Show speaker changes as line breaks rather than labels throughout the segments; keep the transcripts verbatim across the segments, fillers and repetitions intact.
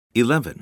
eleven.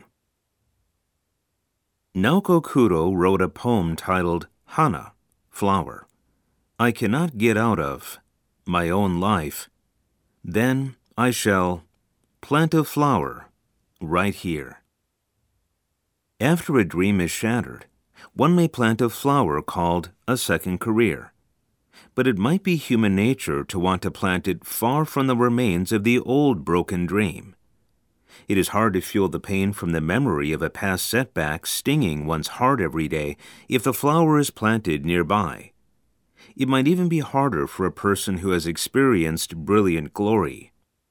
Naoko Kuro wrote a poem titled Hana, Flower. I cannot get out of my own life. Then I shall plant a flower right here. After a dream is shattered, one may plant a flower called a second career. But it might be human nature to want to plant it far from the remains of the old broken dream. It is hard to feel the pain from the memory of a past setback stinging one's heart every day if the flower is planted nearby. It might even be harder for a person who has experienced brilliant glory.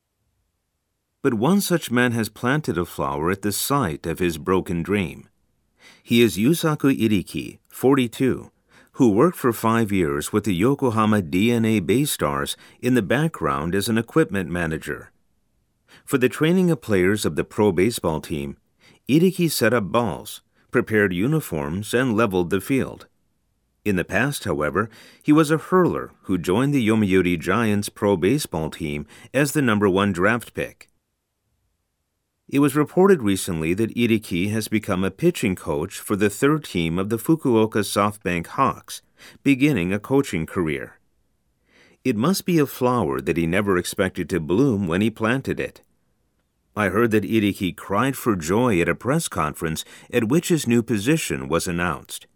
But one such man has planted a flower at the site of his broken dream. He is Yusaku Iriki, forty-two, who worked for five years with the Yokohama D N A BayStars in the background as an equipment manager. For the training of players of the pro baseball team, Iriki set up balls, prepared uniforms, and leveled the field. In the past, however, he was a hurler who joined the Yomiuri Giants pro baseball team as the number one draft pick. It was reported recently that Iriki has become a pitching coach for the third team of the Fukuoka SoftBank Hawks, beginning a coaching career. It must be a flower that he never expected to bloom when he planted it. I heard that Iriki cried for joy at a press conference at which his new position was announced.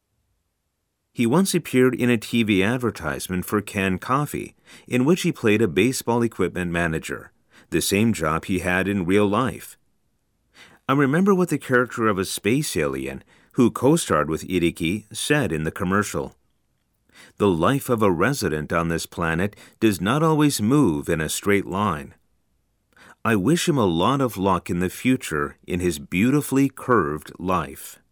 He once appeared in a T V advertisement for Can Coffee, in which he played a baseball equipment manager, the same job he had in real life. I remember what the character of a space alien, who co-starred with Iriki, said in the commercial. The life of a resident on this planet does not always move in a straight line. I wish him a lot of luck in the future in his beautifully curved life.